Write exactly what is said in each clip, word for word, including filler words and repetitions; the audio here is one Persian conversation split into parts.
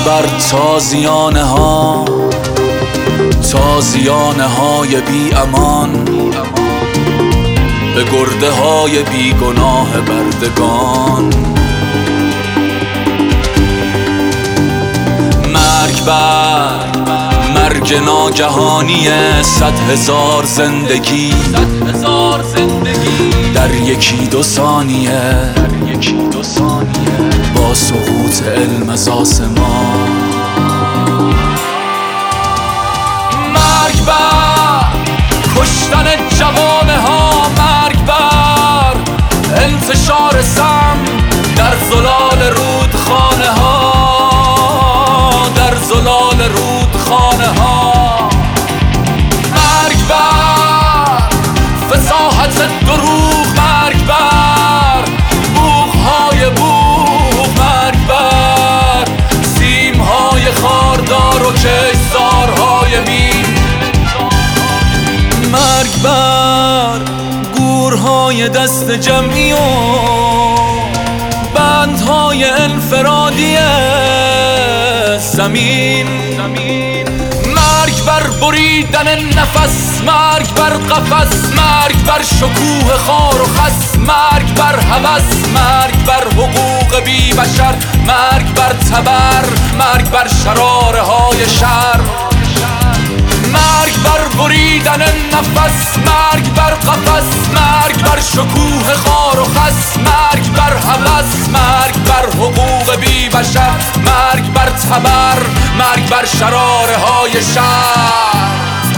بر تازیانه ها، تازیانه های بی امان، به گرده های بی گناه بردگان. مرگ بر مرگ ناگهانی صد هزار زندگی در یکی دو ثانیه با سقوط علم از آسمان. مرگ بر کشتن جوانه ها، مرگ بر انتشار سم در زلال رودخانه ها، در زلال رودخانه ها. مرگ بر فصاحت دروغ، مرگ بر بوق‌های بوق، مرگ بر سیم‌های خاردار و کشتزارهای مین. مرگ بر گورهای دست جمعی و بندهای انفرادی زمین. مرگ بر بریدن نفس، مرگ بر قفس، مرگ بر شکوه خار و خس، مرگ بر هوس، مرگ بر حقوق بی بشر، مرگ بر تبر، مرگ بر شراره های شر. مرگ بر بریدن نفس، مرگ بر قفس، مرگ بر شکوه خار و خس، مرگ بر هوس، مرگ بر حقوق بی بشر، مرگ بر تبر، مرگ بر شراره های شر.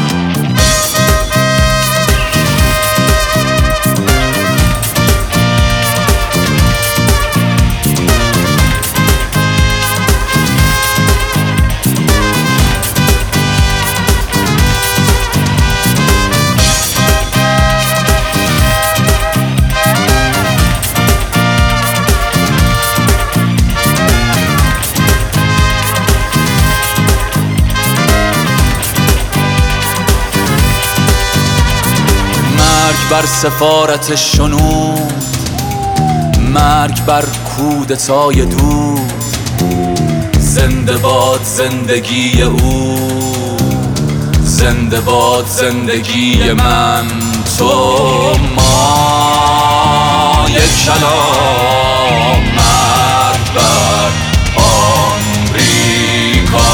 مرگ بر سفارت شنود، مرگ بر کودتای دود، زنده باد زندگی او، زنده باد زندگی من، تو، ما، یک کلام. مرگ بر آمریکا،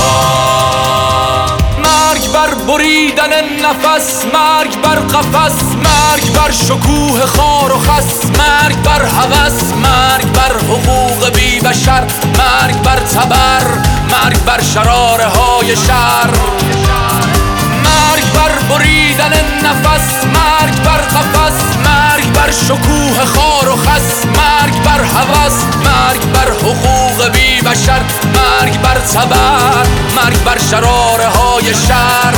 مرگ بر بریدن نفس، مرگ بر قفس، مرگ بر شکوه خار و خس، مرگ بر هوس، مرگ بر حقوق بی بشر، مرگ بر تبر، مرگ بر شراره های شر. مرگ بر بریدن نفس، مرگ بر قفس، مرگ بر شکوه خار و خس، مرگ بر هوس، مرگ بر حقوق بی بشر، مرگ بر تبر، مرگ بر شراره های شر.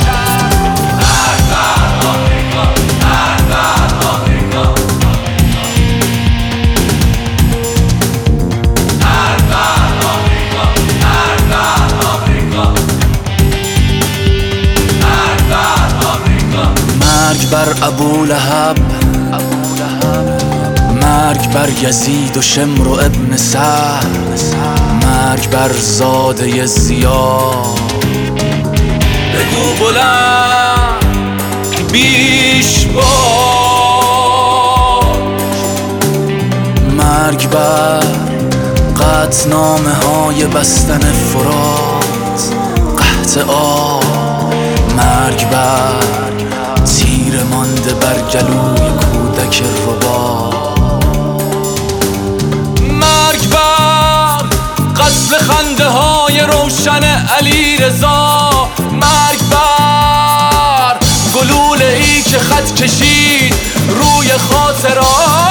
مرگ بر ابولهب، مرگ بر یزید و شمر و ابن سعد، مرگ بر زاده زیاد. بگو بلند بیش باش، مرگ بر قطعنامه های بستن فرات، قحط آب، مرگ بر تیر مانده بر گلوی کودک ربا. مرگ بر قتل خنده های روشن علی رضا، مرگ بر گلوله ای که خط کشید روی خاطرات.